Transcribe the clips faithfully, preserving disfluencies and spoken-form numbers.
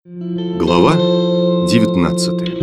Глава девятнадцатая.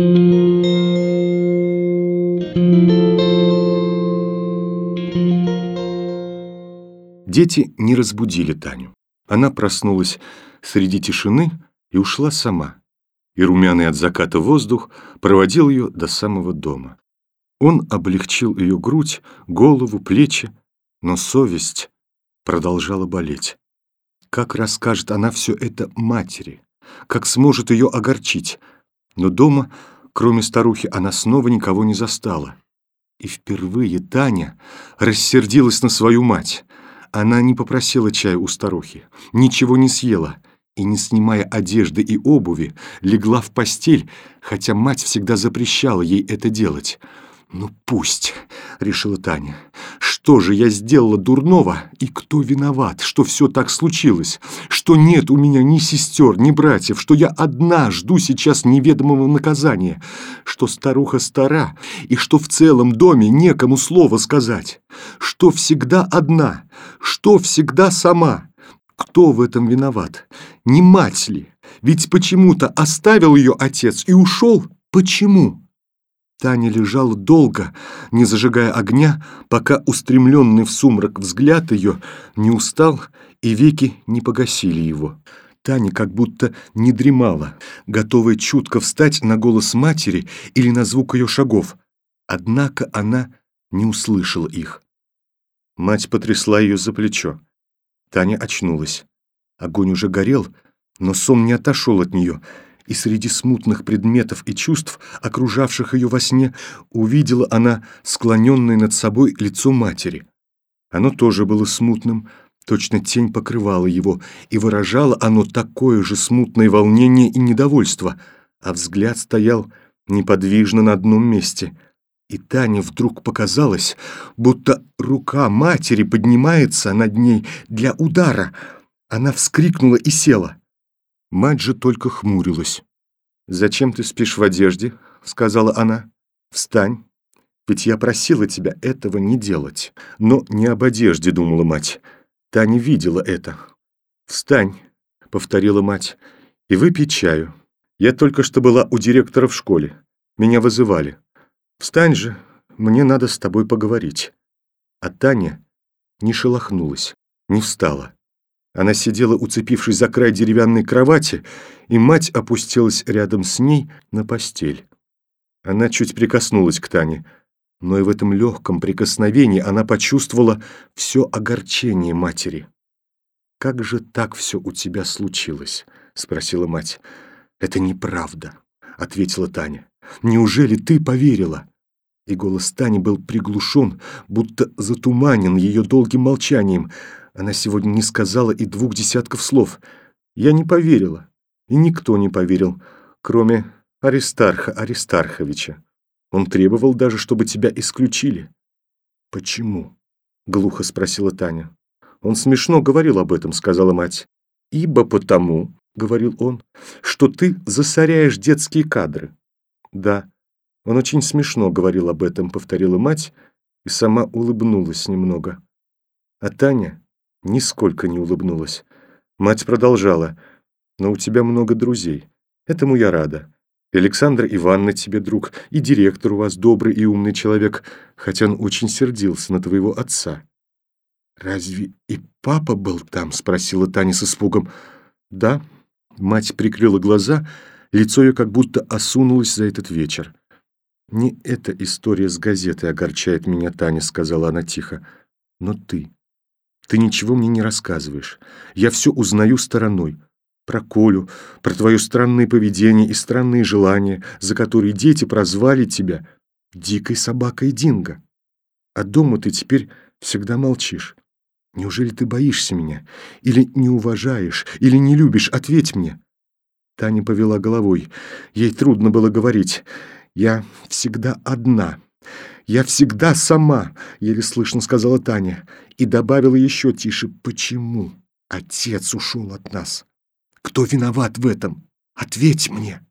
Дети не разбудили Таню. Она проснулась среди тишины и ушла сама. И румяный от заката воздух проводил ее до самого дома. Он облегчил ее грудь, голову, плечи, но совесть продолжала болеть. Как расскажет она все это матери? Как сможет ее огорчить? Но дома, кроме старухи, она снова никого не застала. И впервые Таня рассердилась на свою мать. Она не попросила чая у старухи, ничего не съела и, не снимая одежды и обуви, легла в постель, хотя мать всегда запрещала ей это делать. «Ну пусть», — решила Таня, — «что же я сделала дурного, и кто виноват, что все так случилось, что нет у меня ни сестер, ни братьев, что я одна жду сейчас неведомого наказания, что старуха стара, и что в целом доме некому слова сказать, что всегда одна, что всегда сама. Кто в этом виноват? Не мать ли? Ведь почему-то оставил ее отец и ушел. Почему?» Таня лежала долго, не зажигая огня, пока устремленный в сумрак взгляд ее не устал и веки не погасили его. Таня как будто не дремала, готовая чутко встать на голос матери или на звук ее шагов. Однако она не услышала их. Мать потрясла ее за плечо. Таня очнулась. Огонь уже горел, но сон не отошел от нее, и среди смутных предметов и чувств, окружавших ее во сне, увидела она склоненное над собой лицо матери. Оно тоже было смутным, точно тень покрывала его, и выражало оно такое же смутное волнение и недовольство, а взгляд стоял неподвижно на одном месте. И Тане вдруг показалось, будто рука матери поднимается над ней для удара. Она вскрикнула и села. Мать же только хмурилась. «Зачем ты спишь в одежде?» — сказала она. «Встань, ведь я просила тебя этого не делать». Но не об одежде думала мать. Таня видела это. «Встань», — повторила мать, — «и выпей чаю. Я только что была у директора в школе. Меня вызывали. Встань же, мне надо с тобой поговорить». А Таня не шелохнулась, не встала. Она сидела, уцепившись за край деревянной кровати, и мать опустилась рядом с ней на постель. Она чуть прикоснулась к Тане, но и в этом легком прикосновении она почувствовала все огорчение матери. «Как же так все у тебя случилось?» — спросила мать. «Это неправда», — ответила Таня. «Неужели ты поверила?» И голос Тани был приглушен, будто затуманен ее долгим молчанием. Она сегодня не сказала и двух десятков слов. «Я не поверила, и никто не поверил, кроме Аристарха Аристарховича. Он требовал даже, чтобы тебя исключили». «Почему?» — глухо спросила Таня. «Он смешно говорил об этом», — сказала мать. «Ибо потому», — говорил он, — «что ты засоряешь детские кадры». «Да, он очень смешно говорил об этом», — повторила мать и сама улыбнулась немного. А Таня нисколько не улыбнулась. Мать продолжала. «Но у тебя много друзей. Этому я рада. И Александра Ивановна тебе друг, и директор у вас добрый и умный человек, хотя он очень сердился на твоего отца». «Разве и папа был там?» — спросила Таня с испугом. «Да». Мать прикрыла глаза, лицо ее как будто осунулось за этот вечер. «Не эта история с газетой огорчает меня, Таня», — сказала она тихо. «Но ты...» Ты ничего мне не рассказываешь. Я все узнаю стороной. Про Колю, про твое странное поведение и странные желания, за которые дети прозвали тебя дикой собакой Динго. А дома ты теперь всегда молчишь. Неужели ты боишься меня? Или не уважаешь, или не любишь? Ответь мне». Таня повела головой. Ей трудно было говорить. «Я всегда одна. Я всегда сама», — еле слышно сказала Таня, и добавила еще тише: «Почему отец ушел от нас? Кто виноват в этом? Ответь мне».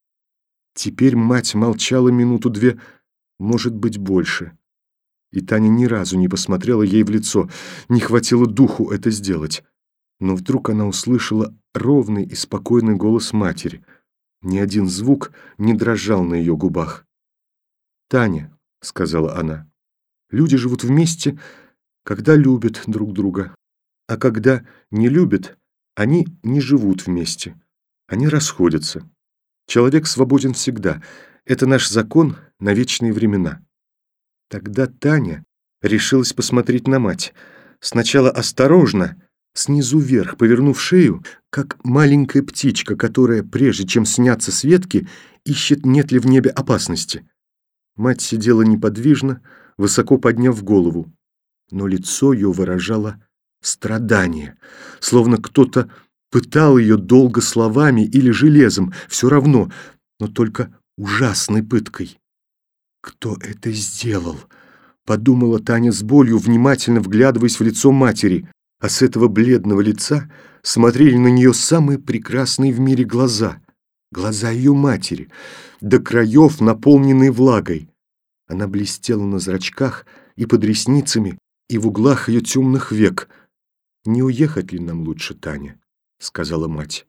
Теперь мать молчала минуту-две, может быть, больше. И Таня ни разу не посмотрела ей в лицо, не хватило духу это сделать. Но вдруг она услышала ровный и спокойный голос матери. Ни один звук не дрожал на ее губах. «Таня», — сказала она, — «люди живут вместе, когда любят друг друга, а когда не любят, они не живут вместе, они расходятся. Человек свободен всегда, это наш закон на вечные времена». Тогда Таня решилась посмотреть на мать. Сначала осторожно, снизу вверх, повернув шею, как маленькая птичка, которая, прежде чем сняться с ветки, ищет, нет ли в небе опасности. Мать сидела неподвижно, высоко подняв голову, но лицо ее выражало страдание, словно кто-то пытал ее долго словами или железом, все равно, но только ужасной пыткой. «Кто это сделал?» — подумала Таня с болью, внимательно вглядываясь в лицо матери, а с этого бледного лица смотрели на нее самые прекрасные в мире глаза, глаза ее матери, до краев наполненные влагой. Она блестела на зрачках и под ресницами, и в углах ее темных век. «Не уехать ли нам лучше, Таня?» — сказала мать.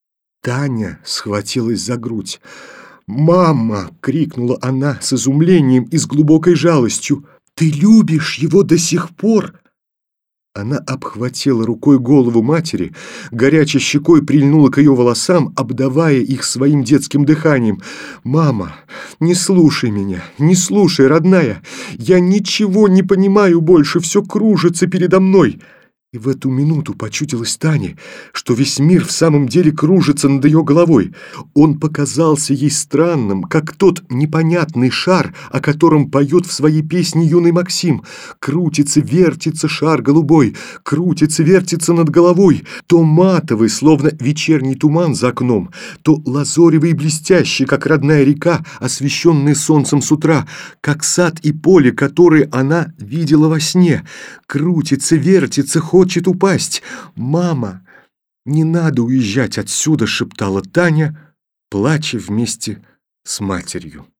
Таня схватилась за грудь. «Мама!» — крикнула она с изумлением и с глубокой жалостью. «Ты любишь его до сих пор?» Она обхватила рукой голову матери, горячей щекой прильнула к ее волосам, обдавая их своим детским дыханием. «Мама, не слушай меня, не слушай, родная! Я ничего не понимаю больше, все кружится передо мной!» И в эту минуту почудилось Тане, что весь мир в самом деле кружится над ее головой. Он показался ей странным, как тот непонятный шар, о котором поет в своей песне юный Максим. Крутится, вертится шар голубой, крутится, вертится над головой, то матовый, словно вечерний туман за окном, то лазоревый и блестящий, как родная река, освещенная солнцем с утра, как сад и поле, которые она видела во сне. Крутится, вертится, хочет упасть. «Мама, не надо уезжать отсюда», — шептала Таня, плача вместе с матерью.